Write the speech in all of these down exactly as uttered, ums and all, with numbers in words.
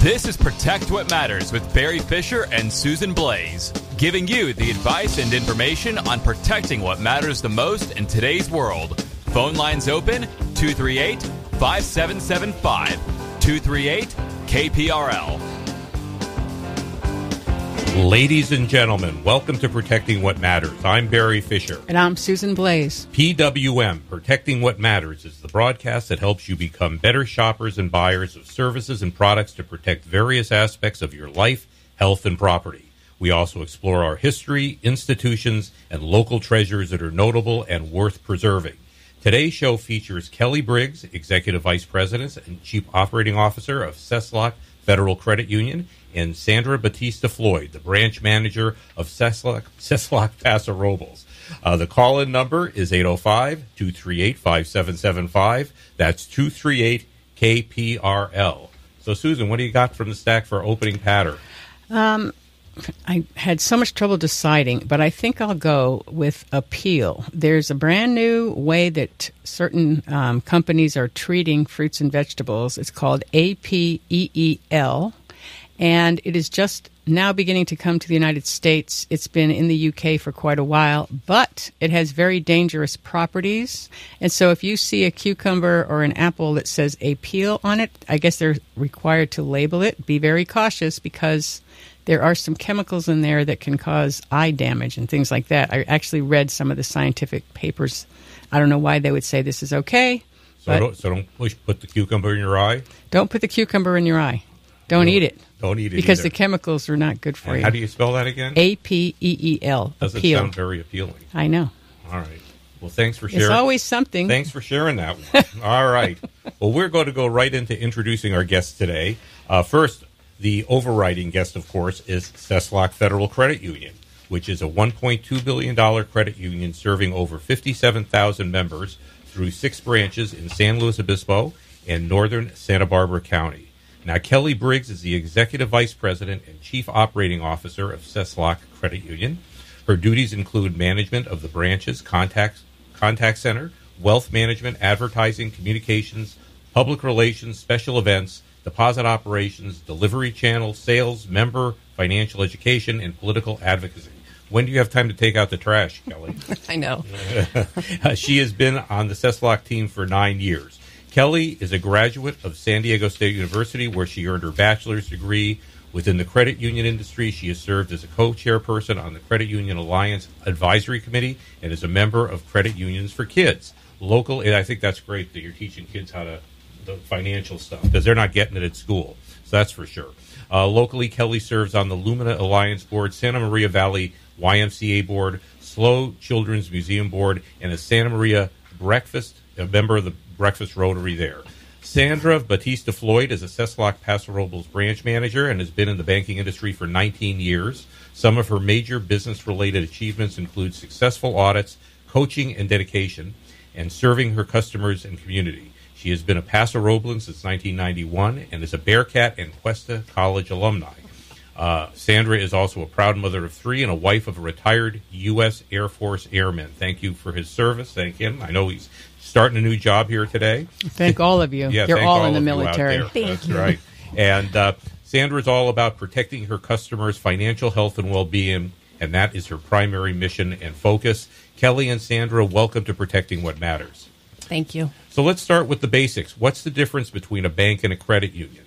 This is Protect What Matters with Barry Fisher and Susan Blaze, giving you the advice and information on protecting what matters the most in today's world. Phone lines open, two three eight, five seven seven five, two three eight, K P R L. Ladies and gentlemen, welcome to Protecting What Matters. I'm Barry Fisher. And I'm Susan Blaze. P W M, Protecting What Matters, is the broadcast that helps you become better shoppers and buyers of services and products to protect various aspects of your life, health, and property. We also explore our history, institutions, and local treasures that are notable and worth preserving. Today's show features Kelly Briggs, Executive Vice President and Chief Operating Officer of Ceslock Federal Credit Union, and Sandra Batista Floyd, the branch manager of Ceslock, Ceslock Paso Robles. Uh, the call-in number is eight oh five, two three eight, five seven seven five. That's two three eight, K P R L. So, Susan, what do you got from the stack for opening patter? Um, I had so much trouble deciding, but I think I'll go with appeal. There's a brand new way that certain um, companies are treating fruits and vegetables. It's called A P E E L. And it is just now beginning to come to the United States. It's been in the U K for quite a while, but it has very dangerous properties. And so if you see a cucumber or an apple that says appeal on it, I guess they're required to label it. Be very cautious because there are some chemicals in there that can cause eye damage and things like that. I actually read some of the scientific papers. I don't know why they would say this is okay. So don't, so don't push, put the cucumber in your eye? Don't put the cucumber in your eye. Don't, don't eat it. Don't eat it because either. The chemicals are not good for and you. How do you spell that again? A P E E L. Doesn't appeal. sound very appealing. I know. All right. Well, thanks for sharing. It's always something. Thanks for sharing that one. All right. Well, we're going to go right into introducing our guests today. Uh, first, the overriding guest, of course, is Ceslock Federal Credit Union, which is a one point two billion dollars credit union serving over fifty-seven thousand members through six branches in San Luis Obispo and northern Santa Barbara County. Now, Kelly Briggs is the Executive Vice President and Chief Operating Officer of Ceslock Credit Union. Her duties include management of the branches, contact, contact center, wealth management, advertising, communications, public relations, special events, deposit operations, delivery channel, sales, member, financial education, and political advocacy. When do you have time to take out the trash, Kelly? I know. She has been on the Ceslock team for nine years. Kelly is a graduate of San Diego State University, where she earned her bachelor's degree. Within the credit union industry, she has served as a co-chairperson on the Credit Union Alliance Advisory Committee and is a member of Credit Unions for Kids. Local, and I think that's great that you're teaching kids how to, the financial stuff, because they're not getting it at school. So that's for sure. Uh, locally, Kelly serves on the Lumina Alliance Board, Santa Maria Valley Y M C A Board, SLO Children's Museum Board, and a Santa Maria Breakfast, a member of the Breakfast Rotary there. Sandra Batista Floyd is a Ceslock Paso Robles branch manager and has been in the banking industry for nineteen years. Some of her major business-related achievements include successful audits, coaching and dedication, and serving her customers and community. She has been a Paso Robles since nineteen ninety-one and is a Bearcat and Cuesta College alumni. Uh, Sandra is also a proud mother of three and a wife of a retired U S Air Force airman. Thank you for his service. Thank him. I know he's starting a new job here today. Thank all of you. Yeah, You're all, all in the of military. Thank That's you. right. And uh, Sandra is all about protecting her customers' financial health and well-being, and that is her primary mission and focus. Kelly and Sandra, welcome to Protecting What Matters. Thank you. So let's start with the basics. What's the difference between a bank and a credit union?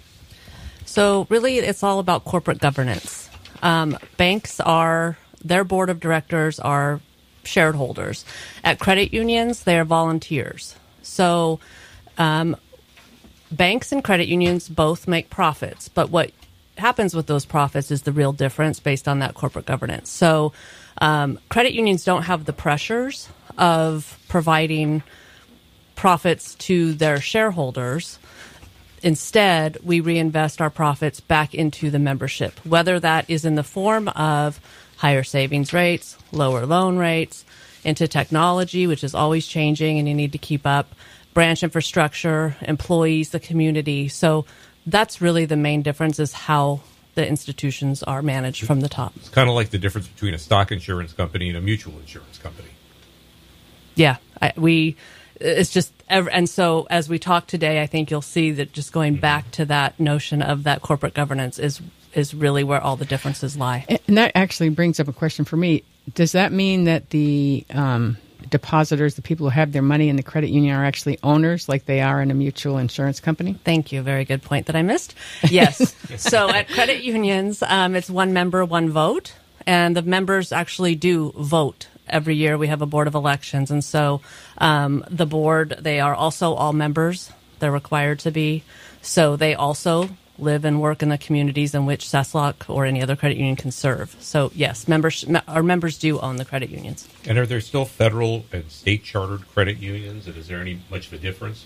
So really, it's all about corporate governance. Um, banks are, their board of directors are shareholders. At credit unions, they are volunteers. So um, banks and credit unions both make profits, but what happens with those profits is the real difference based on that corporate governance. So um, credit unions don't have the pressures of providing profits to their shareholders. Instead, we reinvest our profits back into the membership, whether that is in the form of higher savings rates, lower loan rates, into technology, which is always changing and you need to keep up, branch infrastructure, employees, the community. So that's really the main difference, is how the institutions are managed from the top. It's kind of like the difference between a stock insurance company and a mutual insurance company. Yeah, I, we it's just, and so as we talk today, I think you'll see that just going back to that notion of that corporate governance is is really where all the differences lie. And that actually brings up a question for me. Does that mean that the um, depositors, the people who have their money in the credit union, are actually owners like they are in a mutual insurance company? Thank you. Very good point that I missed. Yes. So at credit unions, um, it's one member, one vote. And the members actually do vote every year. We have a board of elections. And so um, the board, they are also all members. They're required to be. So they also live and work in the communities in which CESLOC or any other credit union can serve. So yes, members, our members do own the credit unions. And are there still federal and state chartered credit unions? And is there any much of a difference? Or?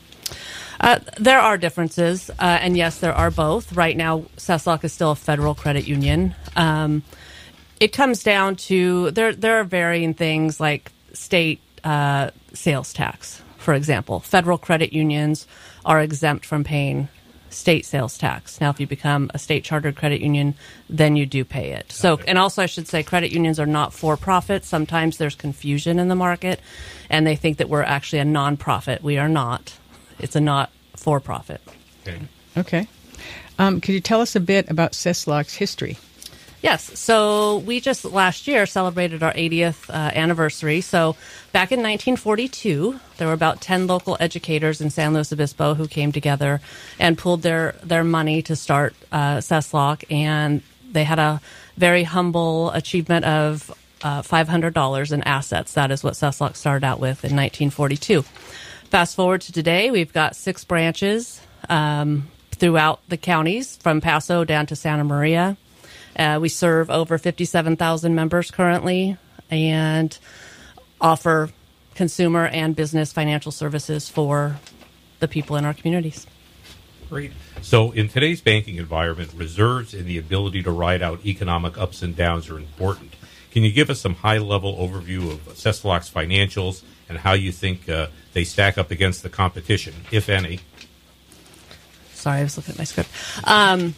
Uh, there are differences. Uh, and yes, there are both. Right now, CESLOC is still a federal credit union. Um, It comes down to there. There are varying things like state uh, sales tax, for example. Federal credit unions are exempt from paying state sales tax. Now, if you become a state chartered credit union, then you do pay it. So, and also, I should say, credit unions are not for profit. Sometimes there's confusion in the market, and they think that we're actually a nonprofit. We are not. It's a not for profit. Okay. Okay. Um, could you tell us a bit about CESLOC's history? Yes. So we just last year celebrated our eightieth uh, anniversary. So back in nineteen forty-two, there were about ten local educators in San Luis Obispo who came together and pooled their, their money to start uh, CESLOC. And they had a very humble achievement of uh, five hundred dollars in assets. That is what CESLOC started out with in nineteen forty-two. Fast forward to today, we've got six branches um, throughout the counties, from Paso down to Santa Maria. Uh, we serve over fifty-seven thousand members currently and offer consumer and business financial services for the people in our communities. Great. So in today's banking environment, reserves and the ability to ride out economic ups and downs are important. Can you give us some high-level overview of CESLOC's financials and how you think uh, they stack up against the competition, if any? Sorry, I was looking at my script. Um,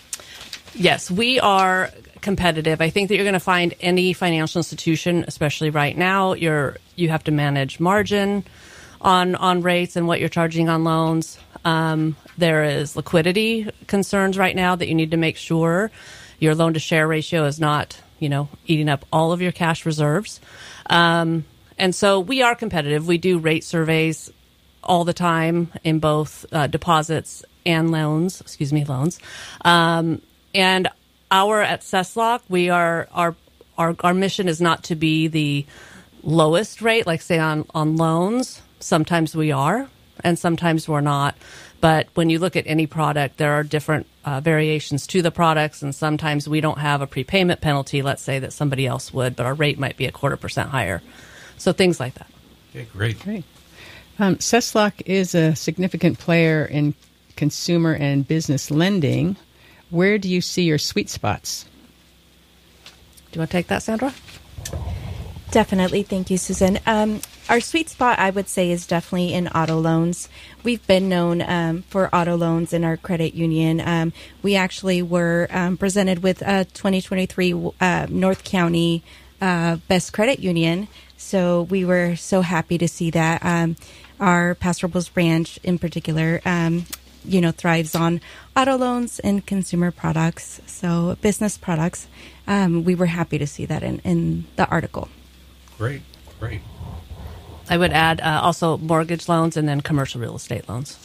Yes, we are competitive. I think that you're going to find any financial institution, especially right now, you're you have to manage margin on on rates and what you're charging on loans. Um, there is liquidity concerns right now that you need to make sure your loan to share ratio is not, you know, eating up all of your cash reserves. Um, and so we are competitive. We do rate surveys all the time in both uh, deposits and loans. Excuse me, loans. Um, And our at CESLOC, we are our our our mission is not to be the lowest rate, like say on, on loans. Sometimes we are, and sometimes we're not. But when you look at any product, there are different uh, variations to the products, and sometimes we don't have a prepayment penalty, let's say, that somebody else would, but our rate might be a quarter percent higher. So things like that. Okay, great. Great. Um, CESLOC is a significant player in consumer and business lending. Where do you see your sweet spots? Do you want to take that, Sandra? Definitely. Thank you, Susan. Um, our sweet spot, I would say, is definitely in auto loans. We've been known um, for auto loans in our credit union. Um, we actually were um, presented with a twenty twenty-three uh, North County uh, Best Credit Union. So we were so happy to see that. Um, our Paso Robles branch in particular um you know, thrives on auto loans and consumer products, so business products. Um, we were happy to see that in, in the article. Great, great. I would add uh, also mortgage loans and then commercial real estate loans.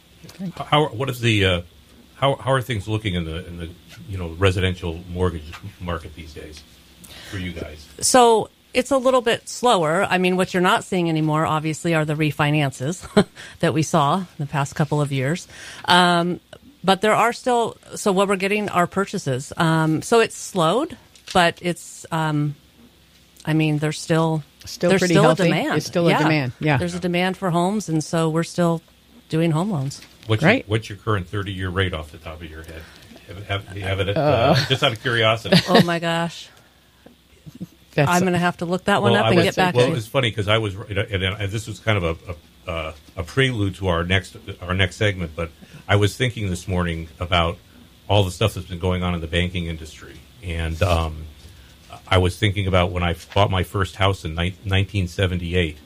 How what is the uh, how how are things looking in the in the you know residential mortgage market these days for you guys? So it's a little bit slower. I mean, what you're not seeing anymore, obviously, are the refinances that we saw in the past couple of years. Um, but there are still, so what we're getting are purchases. Um, so it's slowed, but it's, um, I mean, there's still, Still there's pretty still healthy. a demand. It's still a Yeah. demand, yeah. There's a demand for homes, and so we're still doing home loans. What's Right. your, what's your current thirty-year rate off the top of your head? Have, have, do you have it? At, uh, just out of curiosity. Oh, my gosh. That's I'm going to have to look that one Well, up I and was- get back well, to you. it's funny because I was, and, and this was kind of a, a, uh, a prelude to our next our next segment. But I was thinking this morning about all the stuff that's been going on in the banking industry, and um, I was thinking about when I bought my first house in ni- nineteen seventy-eight.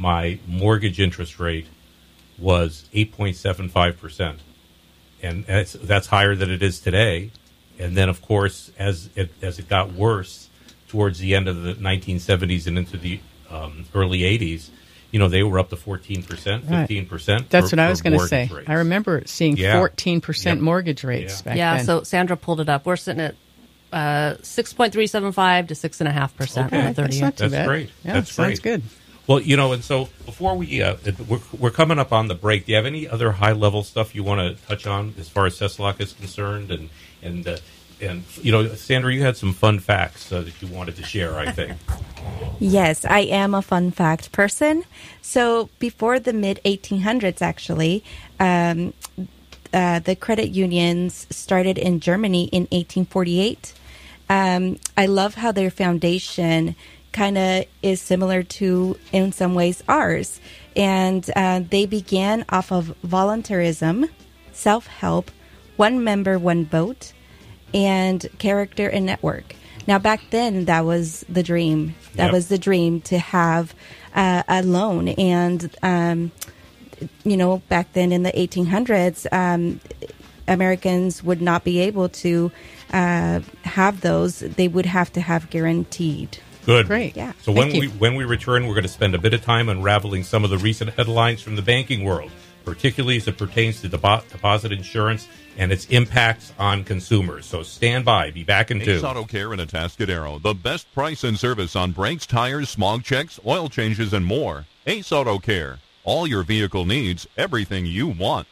my mortgage interest rate was eight point seven five percent. And that's, that's higher than it is today. And then, of course, as it, as it got worse towards the end of the nineteen seventies and into the um, early eighties, you know, they were up to fourteen percent, fifteen percent. Right. That's for, what I was going to say. Rates. I remember seeing yeah. fourteen percent yep. mortgage rates yeah. back yeah, then. so Sandra pulled it up. We're sitting at uh, six point three seven five to six point five percent okay. on the thirty year. That's not too That's bad. great. Yeah, That's sounds great. good. Well, you know, and so before we, uh, we're, we're coming up on the break. Do you have any other high-level stuff you want to touch on as far as CESLOC is concerned? And, and, uh, and you know, Sandra, you had some fun facts uh, that you wanted to share, I think. Yes, I am a fun fact person. So before the mid eighteen hundreds, actually, um, uh, the credit unions started in Germany in eighteen forty-eight. Um, I love how their foundation kind of is similar to, in some ways, ours. And uh, they began off of voluntarism, self-help, one member, one vote, and character and network. Now, back then, that was the dream. That Yep. was the dream, to have uh, a loan. And, um, you know, back then in the eighteen hundreds, um, Americans would not be able to uh, have those. They would have to have guaranteed. Good. Great. Yeah. So when Thank we you. when we return, we're going to spend a bit of time unraveling some of the recent headlines from the banking world, particularly as it pertains to depo- deposit insurance and its impacts on consumers. So stand by. Be back in two. Ace Auto Care in Atascadero. The best price and service on brakes, tires, smog checks, oil changes, and more. Ace Auto Care. All your vehicle needs, everything you want.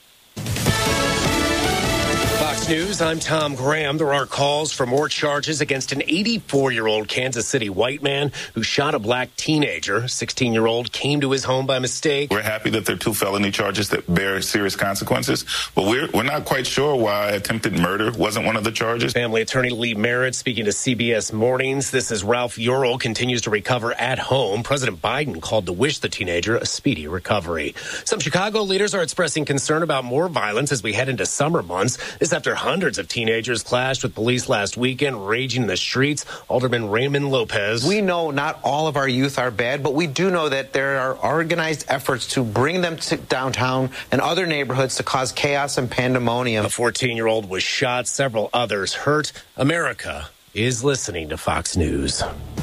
Fox News, I'm Tom Graham. There are calls for more charges against an eighty-four-year-old Kansas City white man who shot a black teenager. sixteen-year-old came to his home by mistake. We're happy that they're two felony charges that bear serious consequences, but we're we're not quite sure why attempted murder wasn't one of the charges. Family attorney Lee Merritt speaking to C B S Mornings. This is Ralph Ural continues to recover at home. President Biden called to wish the teenager a speedy recovery. Some Chicago leaders are expressing concern about more violence as we head into summer months. This after hundreds of teenagers clashed with police last weekend, raging in the streets. Alderman Raymond Lopez. We know not all of our youth are bad, but we do know that there are organized efforts to bring them to downtown and other neighborhoods to cause chaos and pandemonium. A fourteen-year-old was shot, several others hurt. America is listening to Fox News.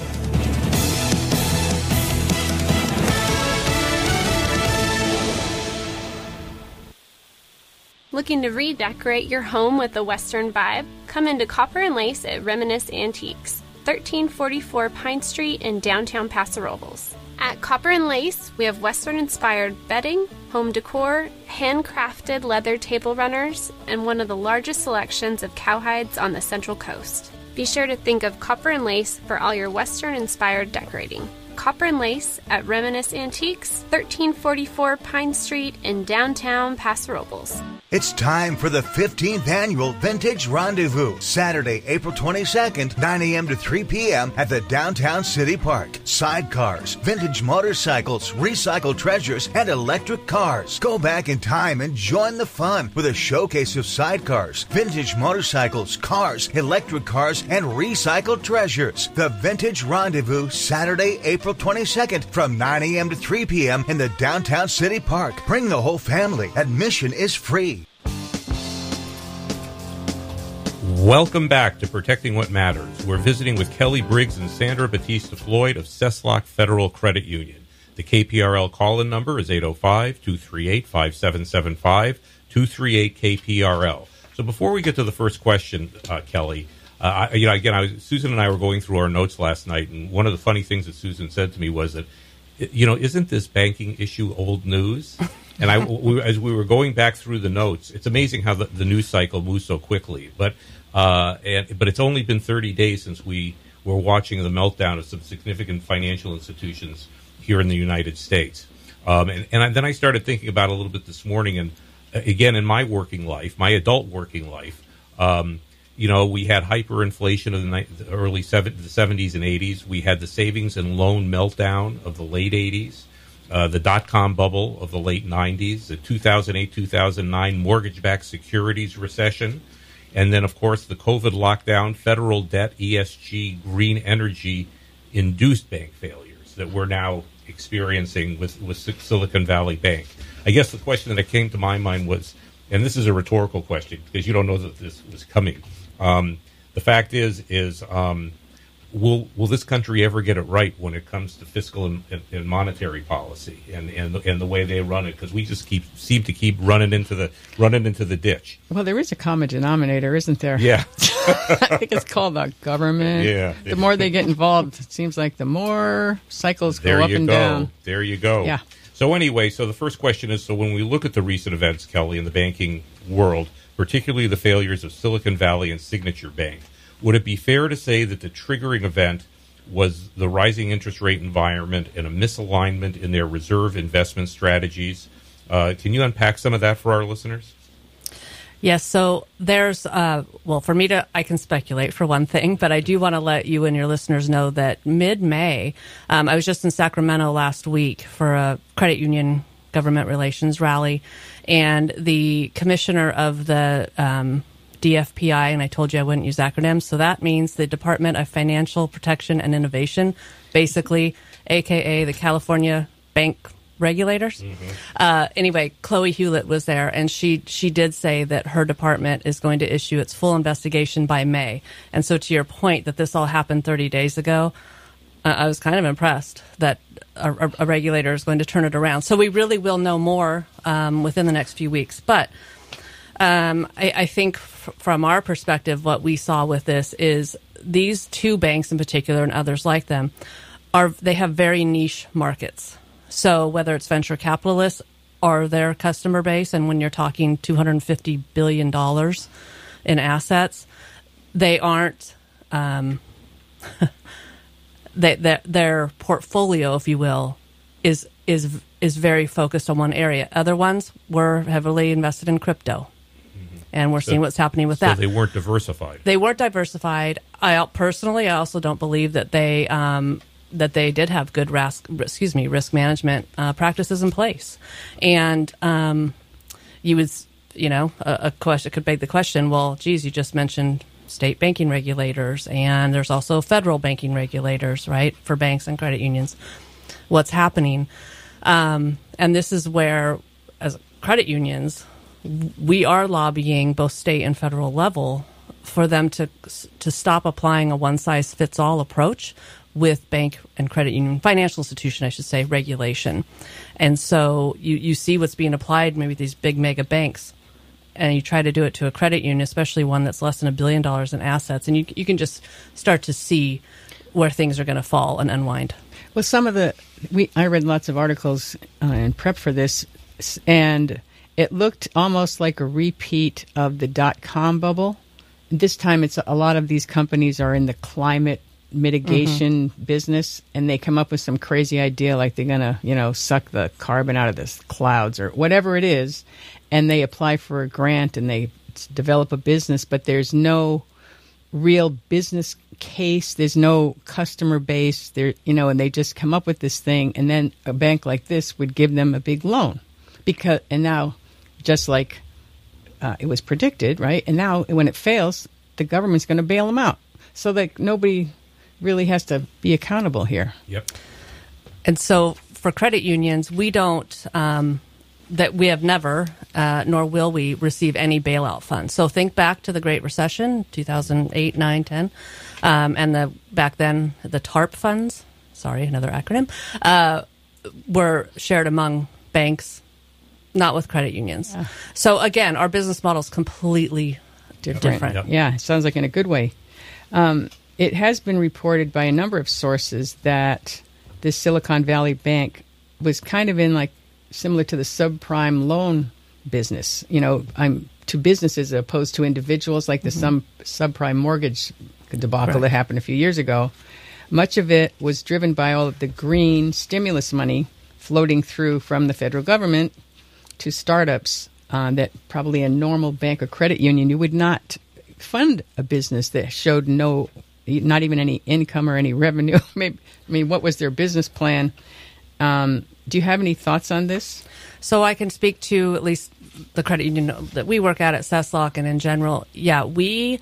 Looking to redecorate your home with a Western vibe? Come into Copper and Lace at Reminisce Antiques, thirteen forty-four Pine Street in downtown Paso Robles. At Copper and Lace, we have Western-inspired bedding, home decor, handcrafted leather table runners, and one of the largest selections of cowhides on the Central Coast. Be sure to think of Copper and Lace for all your Western-inspired decorating. Copper and Lace at Reminisce Antiques, thirteen forty-four Pine Street in downtown Paso Robles. It's time for the fifteenth Annual Vintage Rendezvous, Saturday, April twenty-second, nine a.m. to three p.m. at the Downtown City Park. Sidecars, vintage motorcycles, recycled treasures, and electric cars. Go back in time and join the fun with a showcase of sidecars, vintage motorcycles, cars, electric cars, and recycled treasures. The Vintage Rendezvous, Saturday, April twenty-second, from nine a.m. to three p.m. in the Downtown City Park. Bring the whole family. Admission is free. Welcome back to Protecting What Matters. We're visiting with Kelly Briggs and Sandra Batista Floyd of CESLOC Federal Credit Union. The K P R L call-in number is eight oh five, two three eight, five seven seven five, two three eight K P R L. So before we get to the first question, uh, Kelly, uh, I, you know, again, I was, Susan and I were going through our notes last night, and one of the funny things that Susan said to me was that, you know, isn't this banking issue old news? And I, we, as we were going back through the notes, it's amazing how the, the news cycle moves so quickly. But uh, and but it's only been thirty days since we were watching the meltdown of some significant financial institutions here in the United States. Um, and, and then I started thinking about it a little bit this morning. And again, in my working life, my adult working life, um, you know, we had hyperinflation of the, ni- the early seven, the seventies and eighties. We had the savings and loan meltdown of the late eighties. Uh, the dot-com bubble of the late nineties, the two thousand eight two thousand nine mortgage-backed securities recession, and then, of course, the COVID lockdown, federal debt, E S G, green energy-induced bank failures that we're now experiencing with, with Silicon Valley Bank. I guess the question that came to my mind was, and this is a rhetorical question because you don't know that this was coming. Um, the fact is, is um, will will this country ever get it right when it comes to fiscal and, and, and monetary policy and and the, and the way they run it? Because we just keep seem to keep running into the running into the ditch. Well, there is a common denominator, isn't there? Yeah, I think it's called the government. Yeah, the more they get involved, it seems like the more cycles go there up you and go. down. There you go. Yeah. So anyway, so the first question is: so when we look at the recent events, Kelly, in the banking world, particularly the failures of Silicon Valley and Signature Bank, would it be fair to say that the triggering event was the rising interest rate environment and a misalignment in their reserve investment strategies? Uh, can you unpack some of that for our listeners? Yes, so there's, uh, well, for me to, I can speculate for one thing, but I do want to let you and your listeners know that mid-May, um, I was just in Sacramento last week for a credit union government relations rally, and the commissioner of the um, D F P I, and I told you I wouldn't use acronyms, so that means the Department of Financial Protection and Innovation, basically, a k a the California Bank Regulators. Mm-hmm. Uh, anyway, Chloe Hewlett was there, and she she did say that her department is going to issue its full investigation by May. And so to your point that this all happened thirty days ago, uh, I was kind of impressed that a, a regulator is going to turn it around. So we really will know more um, within the next few weeks. But um, I, I think f- from our perspective, what we saw with this is these two banks in particular and others like them, are they have very niche markets. So whether it's venture capitalists or their customer base, and when you're talking two hundred fifty billion dollars in assets, they aren't, um, they, their, their portfolio, if you will, is is is very focused on one area. Other ones were heavily invested in crypto, mm-hmm. and we're so, seeing what's happening with so that. So they weren't diversified. They weren't diversified. I personally, I also don't believe that they... Um, that they did have good risk, excuse me, risk management uh, practices in place. And um, you would, you know, a, a question could beg the question, well, geez, you just mentioned state banking regulators, and there's also federal banking regulators, right, for banks and credit unions. What's happening? Um, and this is where, as credit unions, we are lobbying both state and federal level for them to to stop applying a one-size-fits-all approach with bank and credit union, financial institution, I should say, regulation. And so you, you see what's being applied, maybe these big mega banks, and you try to do it to a credit union, especially one that's less than a billion dollars in assets, and you you can just start to see where things are going to fall and unwind. Well, some of the, we I read lots of articles uh, in prep for this, and it looked almost like a repeat of the dot-com bubble. This time it's a lot of these companies are in the climate mitigation mm-hmm. business, and they come up with some crazy idea like they're going to, you know, suck the carbon out of the clouds or whatever it is, and they apply for a grant and they develop a business, but there's no real business case, there's no customer base there, you know, and they just come up with this thing, and then a bank like this would give them a big loan because, and now just like uh, it was predicted, right, and now when it fails, the government's going to bail them out, so that nobody really has to be accountable here. Yep. And so for credit unions, we don't, um, that we have never, uh, nor will we receive any bailout funds. So think back to the Great Recession, two thousand eight, nine, ten, um, and the back then the TARP funds, sorry, another acronym, uh, were shared among banks, not with credit unions. Yeah. So again, our business model is completely different. different. Yep. Yeah, it sounds like in a good way. Um, It has been reported by a number of sources that this Silicon Valley Bank was kind of in like similar to the subprime loan business, you know, I'm to businesses as opposed to individuals, like the mm-hmm. some subprime mortgage debacle right. that happened a few years ago. Much of it was driven by all of the green stimulus money floating through from the federal government to startups uh, that probably a normal bank or credit union, you would not fund a business that showed no, not even any income or any revenue. Maybe, I mean, what was their business plan? Um, do you have any thoughts on this? So I can speak to at least the credit union that we work at at Ceslock, and in general, yeah, we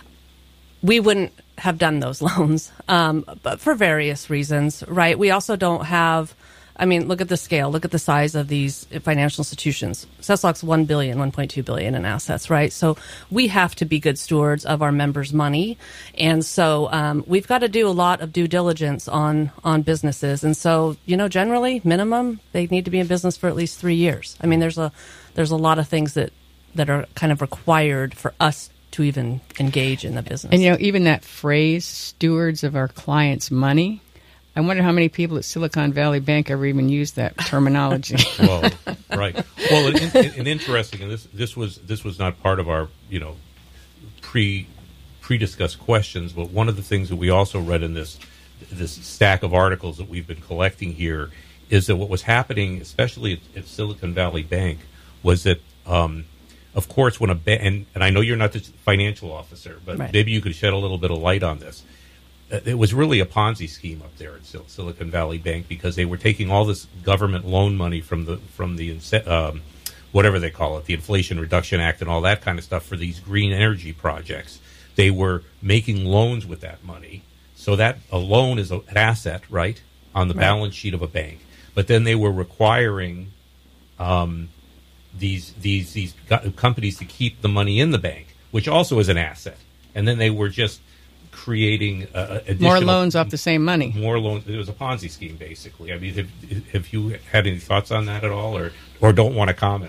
we wouldn't have done those loans, um, but for various reasons, right? We also don't have I mean, look at the scale. Look at the size of these financial institutions. SESLOC's one billion dollars, one point two billion dollars in assets, right? So we have to be good stewards of our members' money. And so um, we've got to do a lot of due diligence on, on businesses. And so, you know, generally, minimum, they need to be in business for at least three years. I mean, there's a there's a lot of things that, that are kind of required for us to even engage in the business. And, you know, even that phrase, stewards of our clients' money, I wonder how many people at Silicon Valley Bank ever even used that terminology. Well, right. Well, and, and, and interesting, and this this was this was not part of our you know pre pre discussed questions, but one of the things that we also read in this this stack of articles that we've been collecting here is that what was happening, especially at, at Silicon Valley Bank, was that um, of course when a ba- and and I know you're not the financial officer, but right. maybe you could shed a little bit of light on this. It was really a Ponzi scheme up there at Sil- Silicon Valley Bank because they were taking all this government loan money from the from the um, whatever they call it, the Inflation Reduction Act and all that kind of stuff for these green energy projects. They were making loans with that money, so that a loan is a, an asset, right, on the right. balance sheet of a bank. But then they were requiring um, these these these co- companies to keep the money in the bank, which also is an asset. And then they were just creating uh, more loans off the same money. More loans. It was a Ponzi scheme, basically. I mean, have, have you had any thoughts on that at all, or or don't want to comment?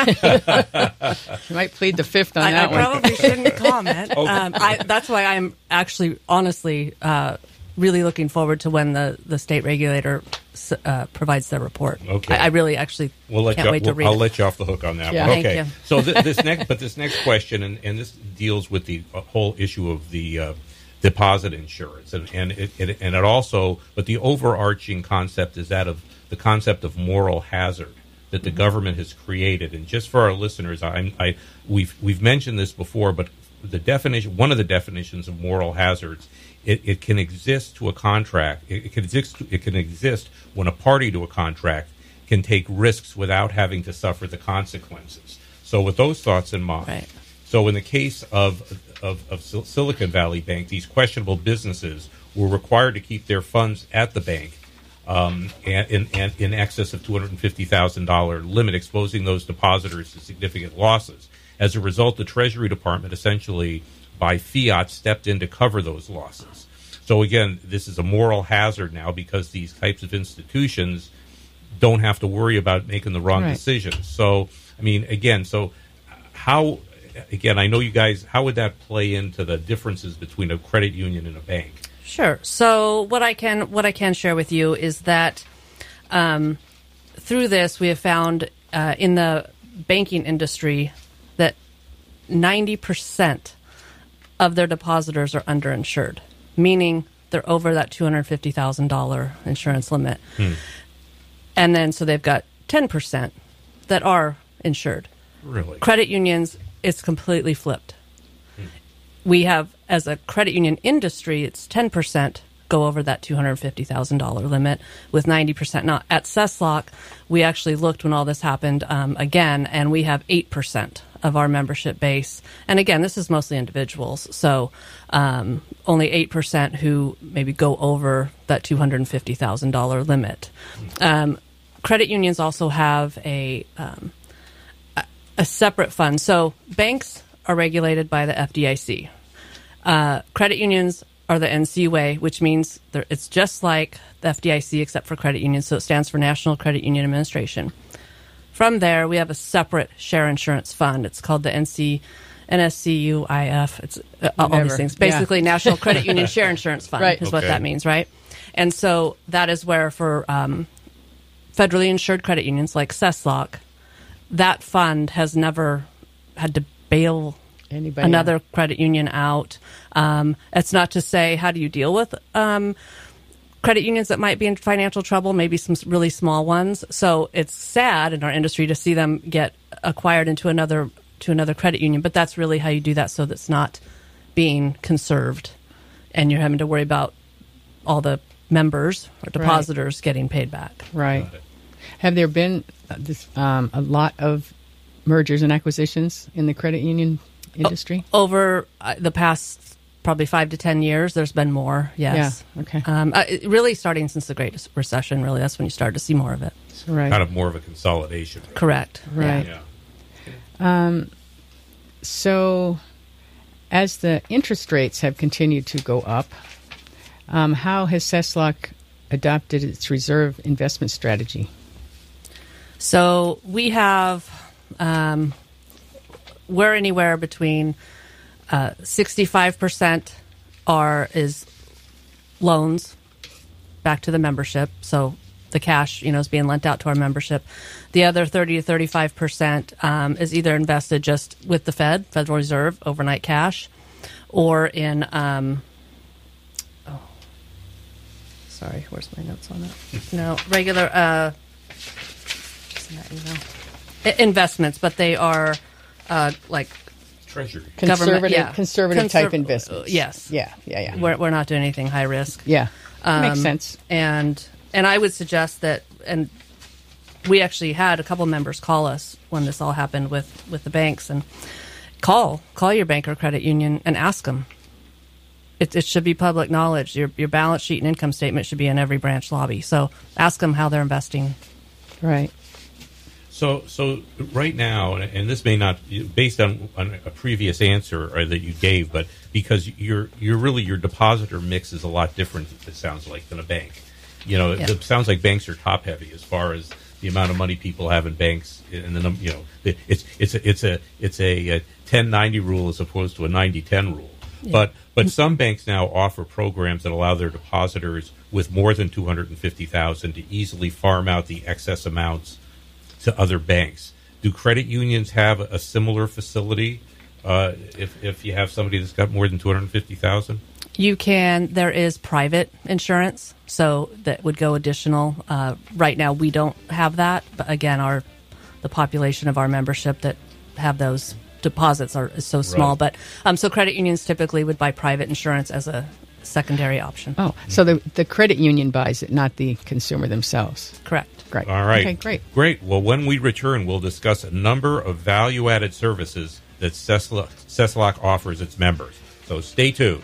You might plead the fifth on I, that I one. probably shouldn't comment. Okay. um, I, that's why I'm actually, honestly, uh, really looking forward to when the, the state regulator uh, provides their report. Okay. I, I really actually we'll let can't you, wait we'll, to read I'll it. let you off the hook on that Yeah. one. Thank Okay. you. So th- this next, but this next question, and, and this deals with the uh, whole issue of the uh, deposit insurance, and and it, it and it also, but the overarching concept is that of the concept of moral hazard that the mm-hmm. government has created. And just for our listeners, I, I we've we've mentioned this before, but the definition, one of the definitions of moral hazards, it, it can exist to a contract. It, it can exist. It can exist when a party to a contract can take risks without having to suffer the consequences. So, with those thoughts in mind, Right. so in the case of Of, of Silicon Valley Bank, these questionable businesses were required to keep their funds at the bank um, and, and, and in excess of two hundred fifty thousand dollars limit, exposing those depositors to significant losses. As a result, the Treasury Department essentially, by fiat, stepped in to cover those losses. So again, this is a moral hazard now because these types of institutions don't have to worry about making the wrong right. decisions. So, I mean, again, so how... Again, I know you guys, how would that play into the differences between a credit union and a bank? Sure. So what I can what I can share with you is that um, through this we have found uh, in the banking industry that ninety percent of their depositors are underinsured, meaning they're over that two hundred fifty thousand dollars insurance limit. Hmm. And then so they've got ten percent that are insured. Really? Credit unions, it's completely flipped. Hmm. We have, as a credit union industry, it's ten percent go over that two hundred fifty thousand dollars limit with ninety percent. Now, at SESLOC, we actually looked when all this happened um, again, and we have eight percent of our membership base. And again, this is mostly individuals, so um, only eight percent who maybe go over that two hundred fifty thousand dollars limit. Um, credit unions also have a... Um, a separate fund. So banks are regulated by the F D I C. Uh, credit unions are the N C U A, which means it's just like the F D I C except for credit unions. So it stands for National Credit Union Administration. From there, we have a separate share insurance fund. It's called the N C, N S C U I F. It's uh, all these things. Basically, yeah. National Credit Union Share Insurance Fund right. is okay. what that means, right? And so that is where for um, federally insured credit unions like SESLOC, that fund has never had to bail Anybody another out. credit union out. Um, it's not to say how do you deal with um, credit unions that might be in financial trouble, maybe some really small ones. So it's sad in our industry to see them get acquired into another to another credit union, but that's really how you do that so that's not being conserved and you're having to worry about all the members or depositors right. getting paid back. Right. Have there been this, um, a lot of mergers and acquisitions in the credit union industry? Over uh, the past probably five to ten years. There's been more, yes. Yeah, okay. Um, uh, it- really starting since the Great Recession, really, that's when you started to see more of it. Right. Kind of more of a consolidation. Correct. Right. Yeah. Um, so, as the interest rates have continued to go up, um, how has Ceslock adopted its reserve investment strategy? So we have, um, we're anywhere between uh, sixty-five percent are is loans back to the membership. So the cash, you know, is being lent out to our membership. The other thirty to thirty-five percent um, is either invested just with the Fed, Federal Reserve, overnight cash, or in, um, oh, sorry, where's my notes on that? No, regular, uh, that email? I- investments, but they are uh, like Treasury. Conservative, yeah. conservative type Conserv- investments. uh, yes. Yeah, yeah, yeah. We're, we're not doing anything high risk. Yeah, makes Um, sense. And and I would suggest that, and we actually had a couple members call us when this all happened with, with the banks, and call call your bank or credit union and ask them. It, it should be public knowledge. Your your balance sheet and income statement should be in every branch lobby. So ask them how they're investing. Right. So, so right now, and- and this may not, based on, on a previous answer or that you gave, but because you're you're really your depositor mix is a lot different. It sounds like than a bank. You know, Yeah. it sounds like banks are top heavy as far as the amount of money people have in banks, and the num- you know, it- it's it's a, it's a it's a ten ninety rule as opposed to a ninety ten rule. Yeah. But but some banks now offer programs that allow their depositors with more than two hundred and fifty thousand to easily farm out the excess amounts to other banks. Do credit unions have a similar facility uh, if if you have somebody that's got more than two hundred fifty thousand? You can. There is private insurance, so that would go additional. Uh, right now, we don't have that, but again, our the population of our membership that have those deposits are is so small. Right. But um, so credit unions typically would buy private insurance as a secondary option. Oh, so the the credit union buys it, not the consumer themselves. Correct. Great. All right. Okay, great. Great. Well, when we return, we'll discuss a number of value-added services that Ceslock, Ceslock offers its members. So stay tuned.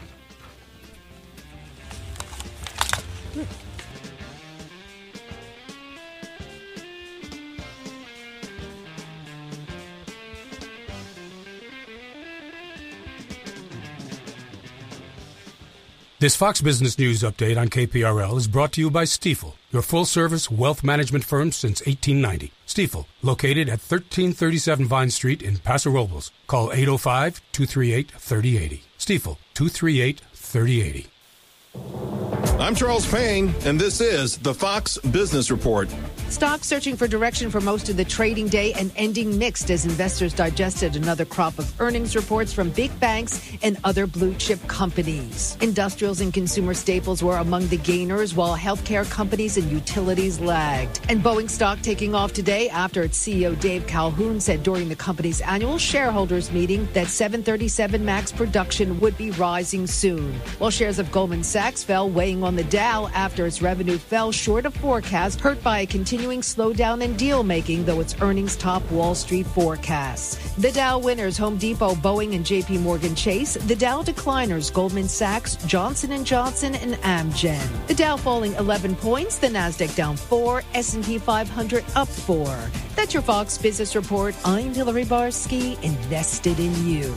This Fox Business News update on K P R L is brought to you by Stifel, your full-service wealth management firm since eighteen ninety. Stifel, located at thirteen thirty-seven Vine Street in Paso Robles. Call eight oh five, two three eight, three oh eight oh. Stifel, two three eight, three oh eight oh. I'm Charles Payne, and this is the Fox Business Report. Stocks searching for direction for most of the trading day and ending mixed as investors digested another crop of earnings reports from big banks and other blue chip companies. Industrials and consumer staples were among the gainers, while healthcare companies and utilities lagged. And Boeing stock taking off today after its C E O Dave Calhoun said during the company's annual shareholders meeting that seven thirty-seven MAX production would be rising soon. While shares of Goldman Sachs fell, weighing on the Dow after its revenue fell short of forecast, hurt by a continuing slowdown in deal making, though its earnings top Wall Street forecasts. The Dow winners, Home Depot, Boeing, and J P Morgan Chase. The Dow decliners, Goldman Sachs, Johnson and Johnson, and Amgen. The Dow falling eleven points, the Nasdaq down four, S and P five hundred up four. That's your Fox Business Report. I'm Hillary Barsky, invested in you.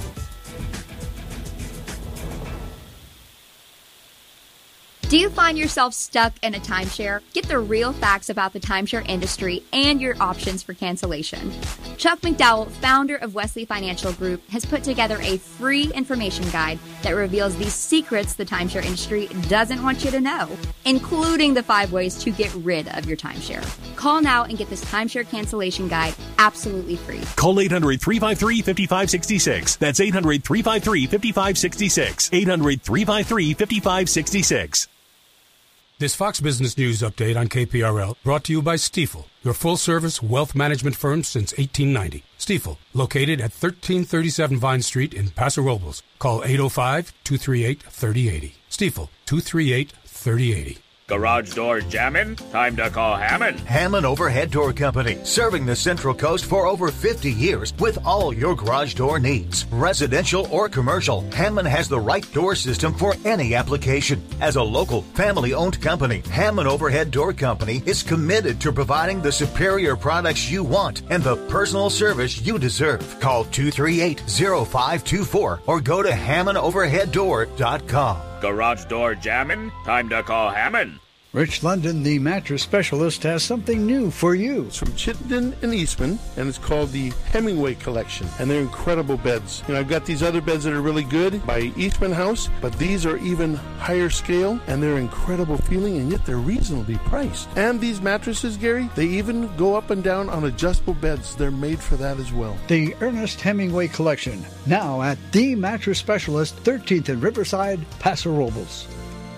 Do you find yourself stuck in a timeshare? Get the real facts about the timeshare industry and your options for cancellation. Chuck McDowell, founder of Wesley Financial Group, has put together a free information guide that reveals the secrets the timeshare industry doesn't want you to know, including the five ways to get rid of your timeshare. Call now and get this timeshare cancellation guide absolutely free. Call eight hundred, three five three, five five six six. That's eight hundred, three five three, five five six six. eight hundred, three five three, five five six six. This Fox Business News update on K P R L brought to you by Stifel, your full-service wealth management firm since eighteen ninety. Stifel, located at thirteen thirty-seven Vine Street in Paso Robles. Call eight oh five, two three eight, three oh eight oh. Stifel, two three eight, three oh eight oh. Garage door jamming? Time to call Hammond. Hammond Overhead Door Company, serving the Central Coast for over fifty years with all your garage door needs. Residential or commercial, Hammond has the right door system for any application. As a local, family-owned company, Hammond Overhead Door Company is committed to providing the superior products you want and the personal service you deserve. Call two three eight, zero five two four or go to hammond overhead door dot com. Garage door jamming? Time to call Hammond. Rich London, the mattress specialist, has something new for you. It's from Chittenden and Eastman, and it's called the Hemingway Collection, and they're incredible beds. You know, I've got these other beds that are really good by Eastman House, but these are even higher scale, and they're incredible feeling, and yet they're reasonably priced. And these mattresses, Gary, they even go up and down on adjustable beds. They're made for that as well. The Ernest Hemingway Collection, now at The Mattress Specialist, thirteenth and Riverside, Paso Robles.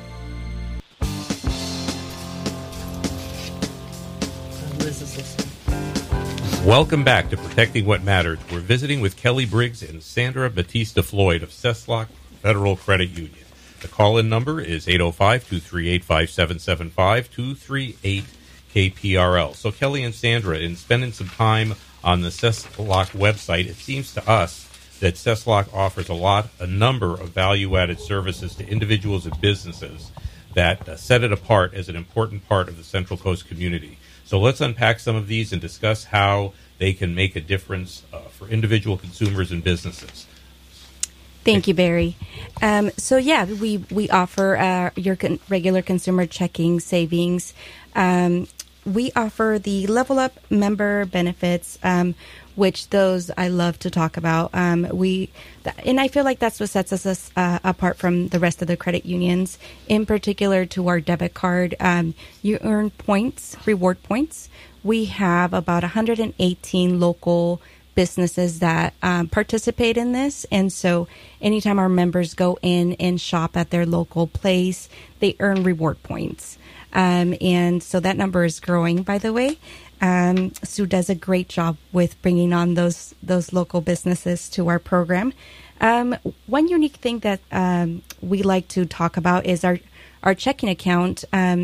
Welcome back to Protecting What Matters. We're visiting with Kelly Briggs and Sandra Batista Floyd of Cesslock Federal Credit Union. The call-in number is eight oh five, two three eight, five seven seven five, two three eight K P R L. So Kelly and Sandra, in spending some time on the Cesslock website, it seems to us that Cesslock offers a lot, a number of value-added services to individuals and businesses that uh, set it apart as an important part of the Central Coast community. So let's unpack some of these and discuss how they can make a difference uh, for individual consumers and businesses. Thank you, Barry. Um, so, yeah, we, we offer uh, your con- regular consumer checking, savings. Um, we offer the Level Up member benefits, um, which those I love to talk about. Um, we, th- and I feel like that's what sets us uh, apart from the rest of the credit unions. In particular, to our debit card, um, you earn points, reward points. We have about one hundred eighteen local businesses that um, participate in this, and so anytime our members go in and shop at their local place, they earn reward points. Um, and so that number is growing, by the way. Um, Sue does a great job with bringing on those those local businesses to our program. Um, one unique thing that um, we like to talk about is our our checking account. Um,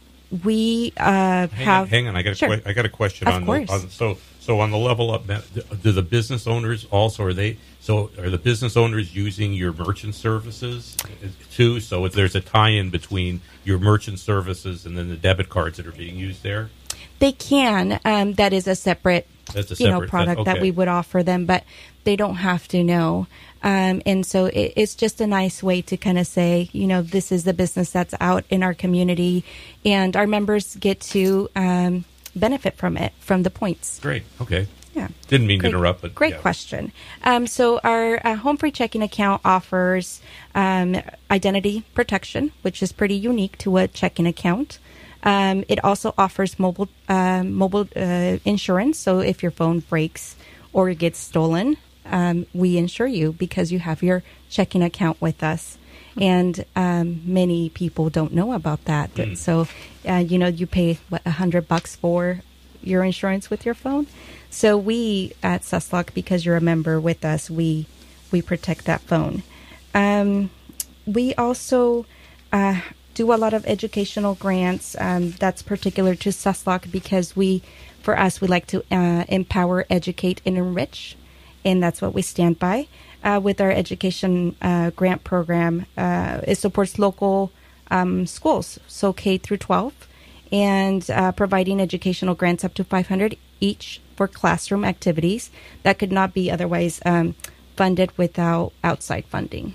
we uh, hang have. On, hang on, I got a sure. que- I got a question of on, course. the, on so so on the Level Up. Do the business owners also are they so are the business owners using your merchant services too? So if there's a tie-in between your merchant services and then the debit cards that are being used there. They can. Um, that is a separate, That's a you know, separate- product that- okay. that we would offer them, but they don't have to know. Um, and so it, it's just a nice way to kind of say, you know, this is the business that's out in our community, and our members get to um, benefit from it, from the points. Great. Okay. Yeah. Didn't mean Great- to interrupt, but Great yeah. question. Um, so our uh, home free checking account offers um, identity protection, which is pretty unique to a checking account. Um, it also offers mobile uh, mobile uh, insurance. So if your phone breaks or gets stolen, um, we insure you because you have your checking account with us. And um, many people don't know about that. Mm. So, uh, you know, you pay, what, a hundred bucks for your insurance with your phone. So we at Cesslock, because you're a member with us, we we protect that phone. Um, we also uh, do a lot of educational grants. Um, that's particular to Cesslock because we, for us, we like to uh, empower, educate, and enrich, and that's what we stand by. Uh, with our education uh, grant program, uh, it supports local um, schools, so K through twelve, and uh, providing educational grants up to five hundred each for classroom activities that could not be otherwise um, funded without outside funding.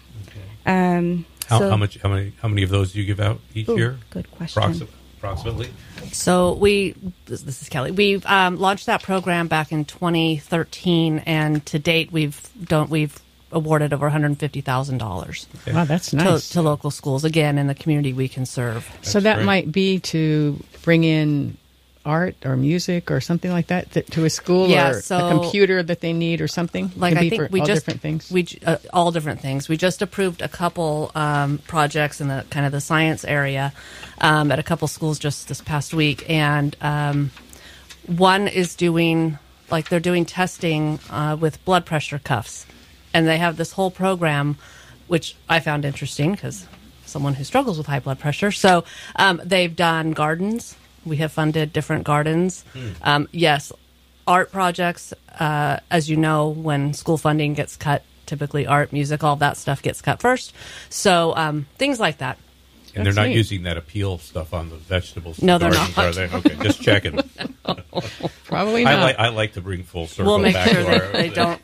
Um, How, so- how much? How many? How many of those do you give out each Ooh, year? good question. Approxi- approximately. So we, this, this is Kelly. We've um, launched that program back in twenty thirteen, and to date, we've don't we've awarded over one hundred fifty thousand dollars. Wow, that's nice. to, to local schools again in the community we can serve. so that might be to bring in art or music or something like that th- to a school, Yeah, or so- a computer that they need or something. Like Can I be think for we all just different things. We j- uh, all different things. We just approved a couple um, projects in the kind of the science area um, at a couple schools just this past week, and um, one is doing like they're doing testing uh, with blood pressure cuffs, and they have this whole program, which I found interesting because someone who struggles with high blood pressure. So um, they've done gardens. We have funded different gardens. Hmm. Um, yes, art projects. Uh, as you know, when school funding gets cut, typically art, music, all of that stuff gets cut first. So um, things like that. And That's they're not neat. using that appeal stuff on the vegetables. No, they're gardens, not. Are they? Okay, just checking. No. Probably I not. like I like to bring full circle We'll make back sure to they, our, they don't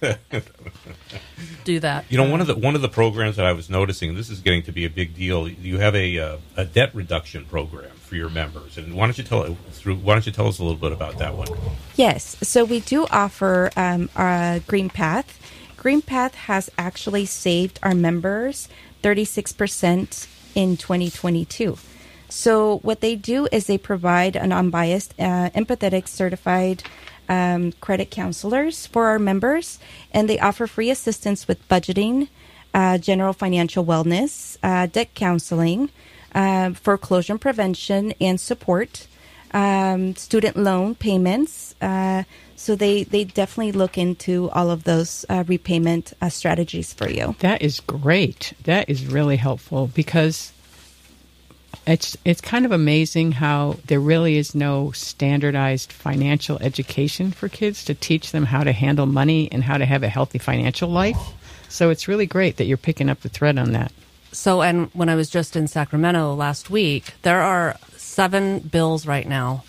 do that. You know, one of the one of the programs that I was noticing, this is getting to be a big deal. You have a uh, a debt reduction program for your members, and why don't you tell through? Why don't you tell us a little bit about that one? Yes, so we do offer um, our Green Path. Green Path has actually saved our members thirty-six percent in twenty twenty-two. So what they do is they provide an unbiased, uh, empathetic, certified um, credit counselors for our members, and they offer free assistance with budgeting, uh, general financial wellness, uh, debt counseling, uh, foreclosure prevention and support, um, student loan payments. Uh, so they, they definitely look into all of those uh, repayment uh, strategies for you. That is great. That is really helpful because it's it's kind of amazing how there really is no standardized financial education for kids to teach them how to handle money and how to have a healthy financial life. So it's really great that you're picking up the thread on that. So, and when I was just in Sacramento last week, there are seven bills right now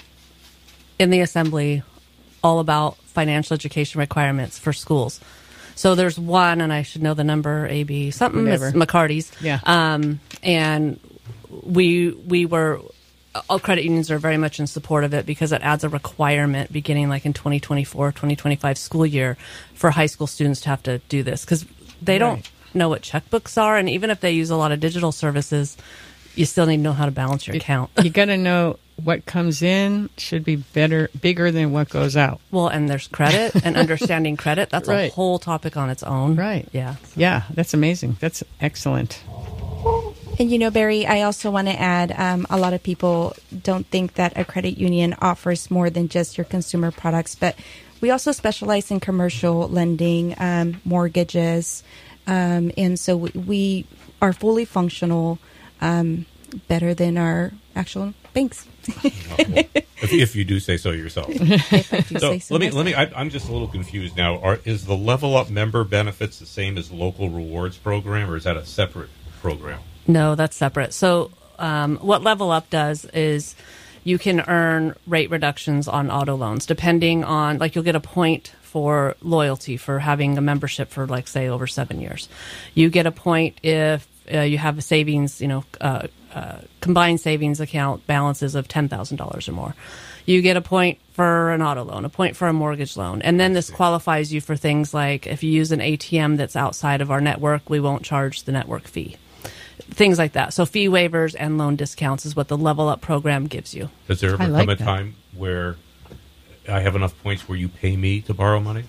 in the Assembly all about financial education requirements for schools. So there's one, and I should know the number, A B something, Whatever. it's McCarty's. Yeah. Um, and we we were, all credit unions are very much in support of it because it adds a requirement beginning like in twenty twenty-four, twenty twenty-five school year for high school students to have to do this because they don't Right. know what checkbooks are. And even if they use a lot of digital services, you still need to know how to balance your account. You got to know what comes in should be better, bigger than what goes out. Well, and there's credit and understanding credit. That's Right. a whole topic on its own. Right. Yeah. Yeah, that's amazing. That's excellent. And you know, Barry, I also want to add um, a lot of people don't think that a credit union offers more than just your consumer products, but we also specialize in commercial lending, um, mortgages, um, and so we, we are fully functional, um, better than our actual banks. if, if you do say so yourself. If I do so say so let me myself. let me. I, I'm just a little confused now. Are, is the Level Up member benefits the same as local rewards program, or is that a separate program? No, that's separate. So um, what Level Up does is you can earn rate reductions on auto loans depending on, like you'll get a point for loyalty for having a membership for like, say, over seven years. You get a point if uh, you have a savings, you know, uh, uh, combined savings account balances of ten thousand dollars or more. You get a point for an auto loan, a point for a mortgage loan. And then this qualifies you for things like if you use an A T M that's outside of our network, we won't charge the network fee. Things like that. So fee waivers and loan discounts is what the Level Up program gives you. Does there ever I like come a that. time where I have enough points where you pay me to borrow money?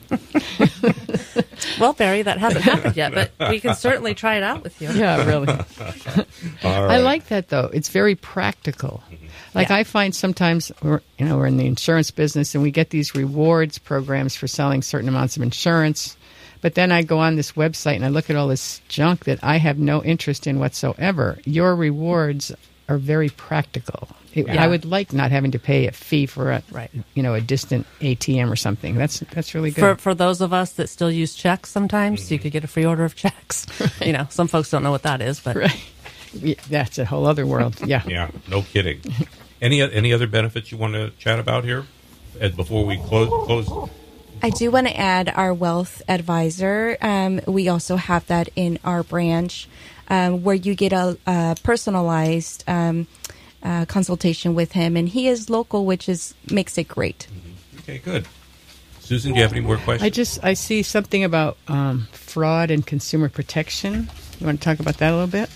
Well, Barry, that hasn't happened yet, but we can certainly try it out with you. Yeah, really. All I right. like that though. It's very practical. Like Yeah. I find sometimes we're you know we're in the insurance business and we get these rewards programs for selling certain amounts of insurance, but then I go on this website and I look at all this junk that I have no interest in whatsoever. Your rewards are very practical. It, Yeah. I would like not having to pay a fee for a Right. you know a distant A T M or something. That's that's really good. For for those of us that still use checks sometimes, you could get a free order of checks. You know, some folks don't know what that is, but Right. Yeah, that's a whole other world. Yeah. Yeah, no kidding. Any any other benefits you want to chat about here uh, before we close? Close. I do want to add our wealth advisor. Um, we also have that in our branch um, where you get a, a personalized um, uh, consultation with him. And he is local, which is makes it great. Okay, good. Susan, do you have any more questions? I just I see something about um, fraud and consumer protection. You want to talk about that a little bit?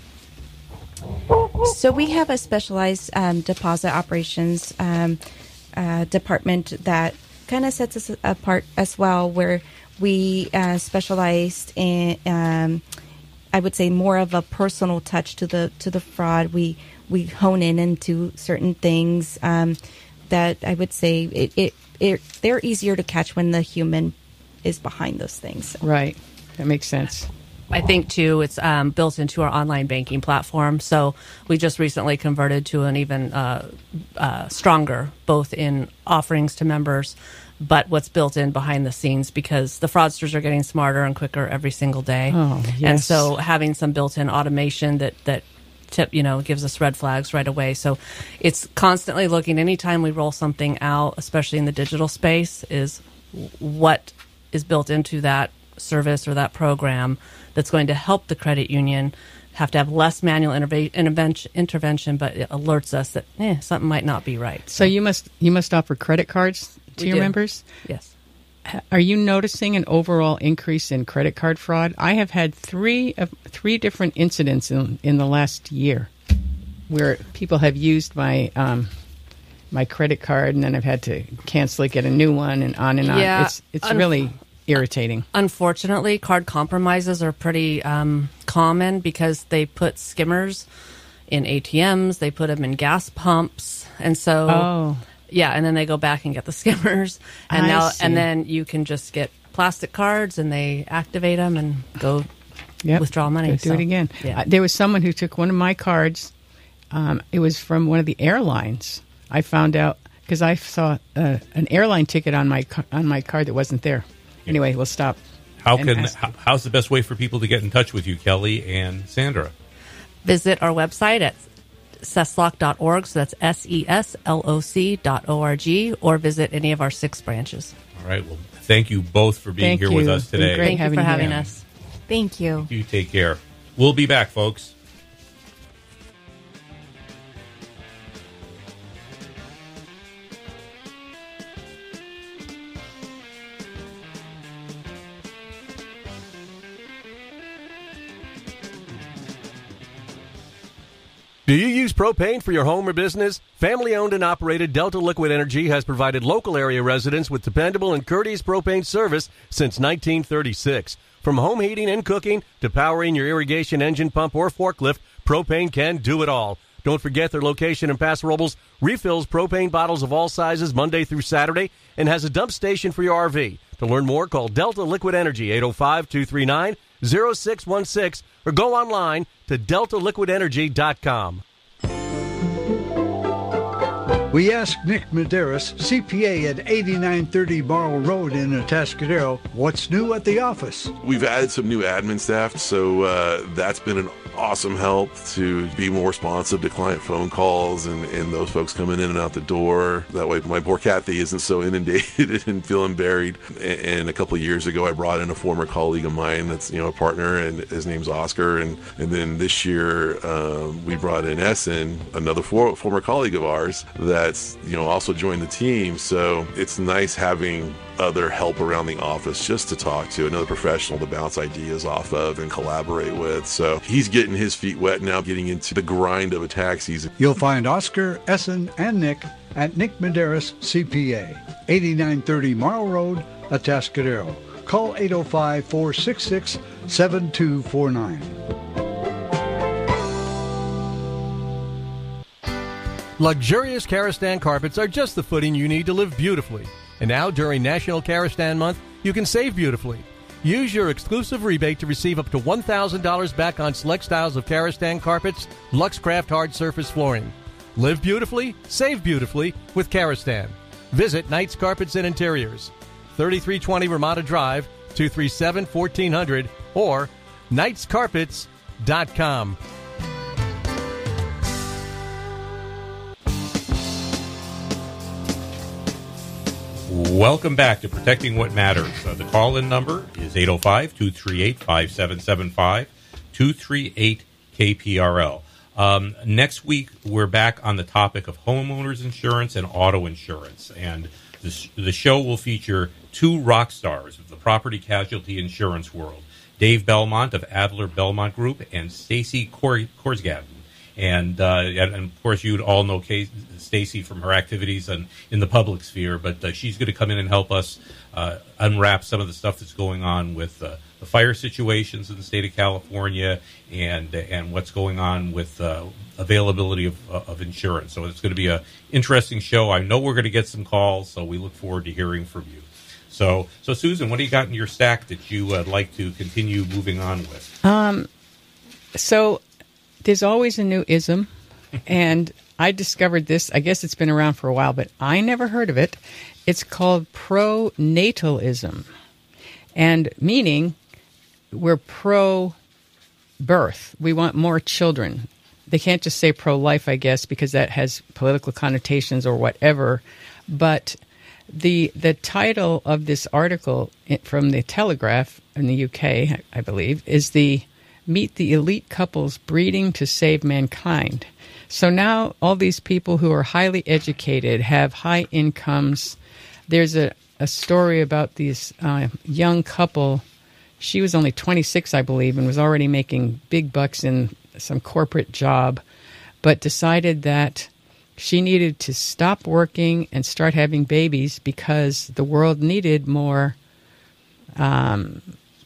So we have a specialized um, deposit operations um, uh, department that kind of sets us apart as well, where we uh, specialized in, um, I would say, more of a personal touch to the to the fraud. We we hone in into certain things um, that I would say it, it, it they're easier to catch when the human is behind those things. Right. That makes sense. I think, too, it's um, built into our online banking platform. So we just recently converted to an even uh, uh, stronger, both in offerings to members, but what's built in behind the scenes, because the fraudsters are getting smarter and quicker every single day. Oh, yes. And so having some built-in automation that, that tip, you know, gives us red flags right away. So it's constantly looking, anytime we roll something out, especially in the digital space, is what is built into that service or that program that's going to help the credit union have to have less manual interve- intervention, intervention, but it alerts us that eh, something might not be right. So you must you must offer credit cards to We your do. members? Yes. Are you noticing an overall increase in credit card fraud? I have had three of three different incidents in, in the last year where people have used my um, my credit card, and then I've had to cancel it, get a new one, and on and on. Yeah, it's it's un- really irritating. Unfortunately, card compromises are pretty um, common because they put skimmers in A T Ms, they put them in gas pumps, and so Oh. yeah, and then they go back and get the skimmers, and I now see. and then you can just get plastic cards, and they activate them and go Yep. withdraw money. Go do So, it again. Yeah. Uh, there was someone who took one of my cards. Um, it was from one of the airlines. I found out because I saw uh, an airline ticket on my ca- on my card that wasn't there. Anyway, we'll stop. How and can ask- how, how's the best way for people to get in touch with you, Kelly and Sandra? Visit our website at sesloc dot org, so that's S E S L O C dot O R G, or visit any of our six branches. All right. Well, thank you both for being Thank here you. with us It's been today. great Thank you having for you having here. us. Thank you. You take care. We'll be back, folks. Do you use propane for your home or business? Family-owned and operated Delta Liquid Energy has provided local area residents with dependable and courteous propane service since nineteen thirty-six. From home heating and cooking to powering your irrigation engine pump or forklift, propane can do it all. Don't forget their location in Paso Robles refills propane bottles of all sizes Monday through Saturday and has a dump station for your R V. To learn more, call Delta Liquid Energy, eight oh five, two three nine, oh six one six, or go online to delta liquid energy dot com. We asked Nick Medeiros, C P A at eighty-nine thirty Barrel Road in Atascadero, what's new at the office. We've added some new admin staff, so uh, that's been an awesome help to be more responsive to client phone calls and, and those folks coming in and out the door. That way my poor Kathy isn't so inundated and feeling buried. And, and a couple of years ago, I brought in a former colleague of mine that's, you know, a partner, and his name's Oscar. And, and then this year, um, we brought in Essen, another for, former colleague of ours that's, you know, also joined the team. So it's nice having other help around the office just to talk to, another professional to bounce ideas off of and collaborate with. So he's getting his feet wet now, getting into the grind of a tax season. You'll find Oscar, Essen, and Nick at Nick Medeiros, C P A, eighty-nine thirty Marl Road, Atascadero. Call eight oh five, four six six, seven two four nine. Luxurious Karastan carpets are just the footing you need to live beautifully. And now, during National Karastan Month, you can save beautifully. Use your exclusive rebate to receive up to one thousand dollars back on select styles of Karastan carpets, Luxcraft hard surface flooring. Live beautifully, save beautifully with Karastan. Visit Knights Carpets and Interiors, thirty-three twenty Ramada Drive, two three seven, fourteen hundred, or knights carpets dot com. Welcome back to Protecting What Matters. Uh, the call-in number is eight oh five, two three eight, five seven seven five, two three eight K P R L. Um, next week, we're back on the topic of homeowners insurance and auto insurance. And the, sh- the show will feature two rock stars of the property casualty insurance world, Dave Belmont of Adler Belmont Group and Stacy Cor- Korsgaden. And, uh, and, and, of course, you'd all know Kay- Stacy from her activities in, in the public sphere, but uh, she's going to come in and help us uh, unwrap some of the stuff that's going on with uh, the fire situations in the state of California and and what's going on with uh, availability of, uh, of insurance. So it's going to be an interesting show. I know we're going to get some calls, so we look forward to hearing from you. So, so Susan, what do you got in your stack that you would uh, like to continue moving on with? Um, so there's always a new ism, and I discovered this. I guess it's been around for a while, but I never heard of it. It's called pronatalism, and meaning we're pro-birth. We want more children. They can't just say pro-life, I guess, because that has political connotations or whatever. But the the title of this article from the Telegraph in the U K, I believe, is the Meet the Elite Couples Breeding to Save Mankind. So now all these people who are highly educated, have high incomes. There's a, a story about this uh, young couple. She was only twenty-six, I believe, and was already making big bucks in some corporate job, but decided that she needed to stop working and start having babies because the world needed more, um,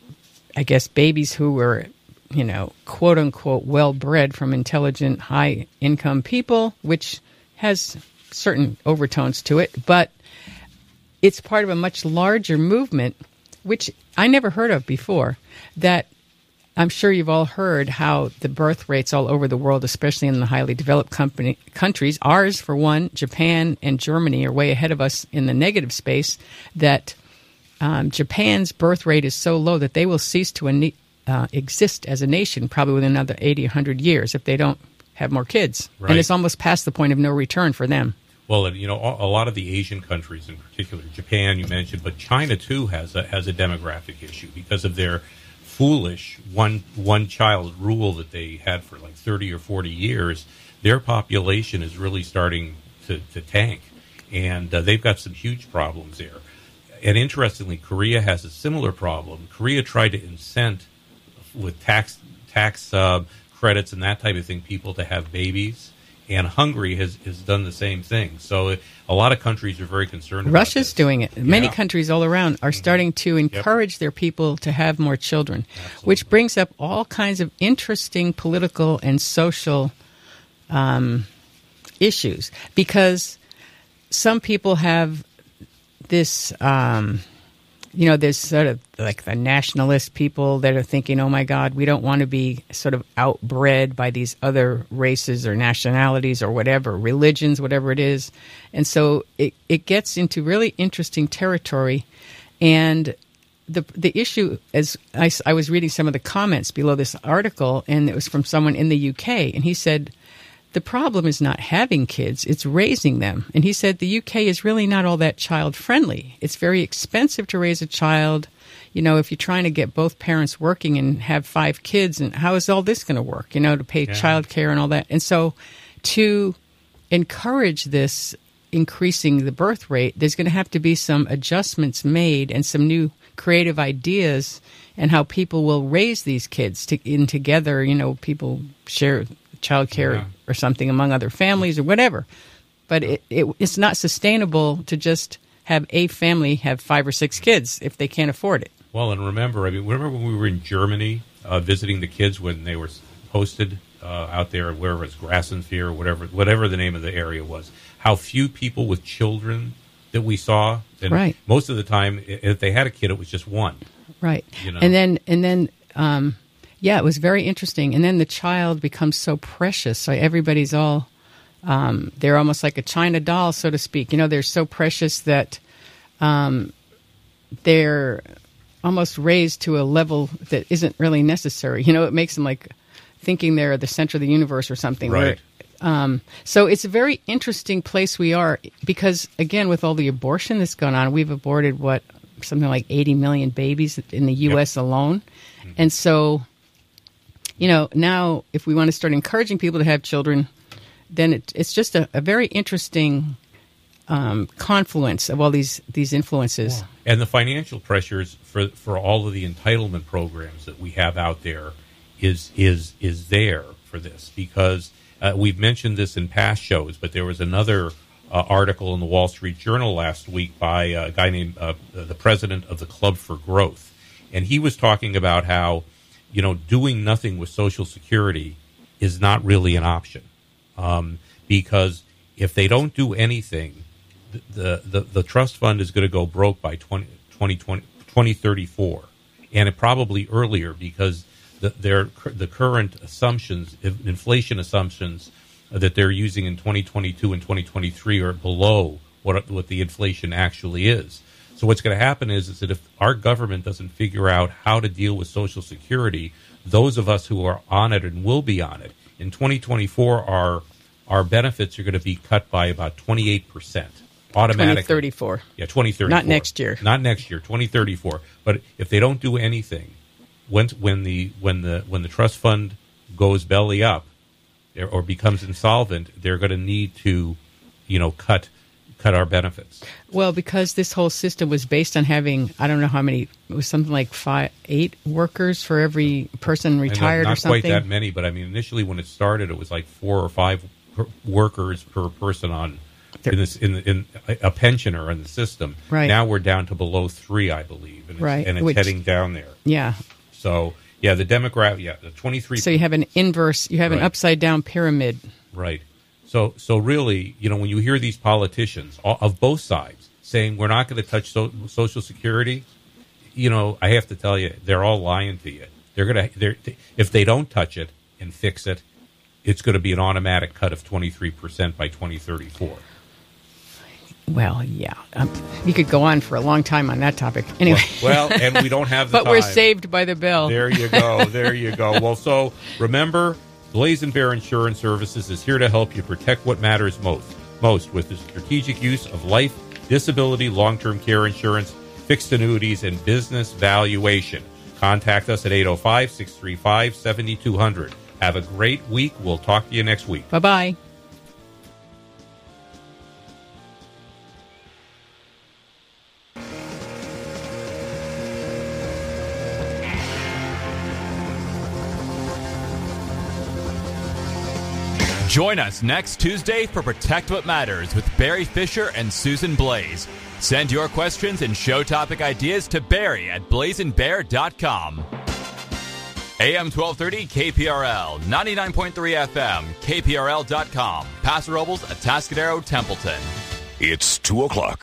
I guess, babies who were, you know, quote unquote, well bred from intelligent, high income people, which has certain overtones to it. But it's part of a much larger movement, which I never heard of before, that I'm sure you've all heard how the birth rates all over the world, especially in the highly developed company, countries, ours for one, Japan and Germany are way ahead of us in the negative space, that um, Japan's birth rate is so low that they will cease to ane- uh, exist as a nation probably within another eighty, one hundred years if they don't have more kids. Right. And it's almost past the point of no return for them. Well, you know, a lot of the Asian countries in particular, Japan you mentioned, but China too has a, has a demographic issue because of their foolish one one child rule that they had for like thirty or forty years. Their population is really starting to, to tank, and uh, they've got some huge problems there. And interestingly, Korea has a similar problem. Korea tried to incent with tax tax uh, credits and that type of thing people to have babies, and Hungary has, has done the same thing. So it, a lot of countries are very concerned about Russia's this. doing it. Many Yeah. countries all around are starting to encourage yep. their people to have more children, Absolutely. Which brings up all kinds of interesting political and social um, issues. Because some people have this, um, you know, there's sort of like the nationalist people that are thinking, oh my God, we don't want to be sort of outbred by these other races or nationalities or whatever, religions, whatever it is. And so it, it gets into really interesting territory. And the the issue, as I, I was reading some of the comments below this article, and it was from someone in the U K, and he said, the problem is not having kids, it's raising them. And he said the U K is really not all that child-friendly. It's very expensive to raise a child. You know, if you're trying to get both parents working and have five kids, and how is all this going to work, you know, to pay yeah. child care and all that. And so to encourage this increasing the birth rate, there's going to have to be some adjustments made and some new creative ideas and how people will raise these kids to, in together. You know, people share child care yeah. or something among other families or whatever. But it, it, it's not sustainable to just have a family have five or six kids if they can't afford it. Well, and remember, I mean, remember when we were in Germany uh, visiting the kids when they were posted uh, out there, wherever it's Grassenfear or whatever, whatever the name of the area was, how few people with children that we saw. And right. most of the time, if they had a kid, it was just one. Right. You know? And then, and then, um, yeah, it was very interesting. And then the child becomes so precious. So everybody's all, um, they're almost like a China doll, so to speak. You know, they're so precious that um, they're almost raised to a level that isn't really necessary. You know, it makes them like thinking they're the center of the universe or something. Right. Where, um, so it's a very interesting place we are because, again, with all the abortion that's gone on, we've aborted, what, something like eighty million babies in the U S yep. alone. Mm-hmm. And so, you know, now if we want to start encouraging people to have children, then it, it's just a, a very interesting um, confluence of all these, these influences. Yeah. And the financial pressures for, for all of the entitlement programs that we have out there is is is there for this because uh, we've mentioned this in past shows, but there was another uh, article in the Wall Street Journal last week by a guy named uh, the president of the Club for Growth. And he was talking about how, you know, doing nothing with Social Security is not really an option. Um, because if they don't do anything, the, the, the trust fund is going to go broke by twenty, twenty twenty, twenty thirty-four, and it probably earlier because the, their the current assumptions, inflation assumptions that they're using in twenty twenty-two and twenty twenty-three are below what what the inflation actually is. So what's going to happen is, is that if our government doesn't figure out how to deal with Social Security, those of us who are on it and will be on it, in twenty twenty-four, our our benefits are going to be cut by about twenty-eight percent automatically. twenty thirty-four. Yeah, twenty thirty-four. Not next year. Not next year, twenty thirty-four. But if they don't do anything, when when the when the when the trust fund goes belly up or becomes insolvent, they're going to need to, you know, cut cut our benefits. Well, because this whole system was based on having, I don't know how many, it was something like five, eight workers for every person retired not or something. Not quite that many, but I mean, initially when it started, it was like four or five per workers per person on in this in, in a pensioner in the system. Right. Now we're down to below three, I believe, and it's, right. and it's Which, heading down there. Yeah. So yeah, the demographic, yeah, the twenty-three. So you have an inverse, you have right. an upside down pyramid. Right. So, so really, you know, when you hear these politicians of both sides saying we're not going to touch so, Social Security, you know, I have to tell you, they're all lying to you. They're going to, they're, if they don't touch it and fix it, it's going to be an automatic cut of twenty-three percent by twenty thirty-four. Well, yeah, um, you could go on for a long time on that topic. Anyway, well, well and we don't have the but time. We're saved by the bell. There you go. There you go. Well, so remember, Blazin' Bear Insurance Services is here to help you protect what matters most, most with the strategic use of life, disability, long-term care insurance, fixed annuities, and business valuation. Contact us at eight oh five, six three five, seven two zero zero. Have a great week. We'll talk to you next week. Bye-bye. Join us next Tuesday for Protect What Matters with Barry Fisher and Susan Blaze. Send your questions and show topic ideas to Barry at blazin bear dot com. A M twelve thirty K P R L, ninety-nine point three F M, K P R L dot com, Paso Robles, Atascadero, Templeton. It's two o'clock.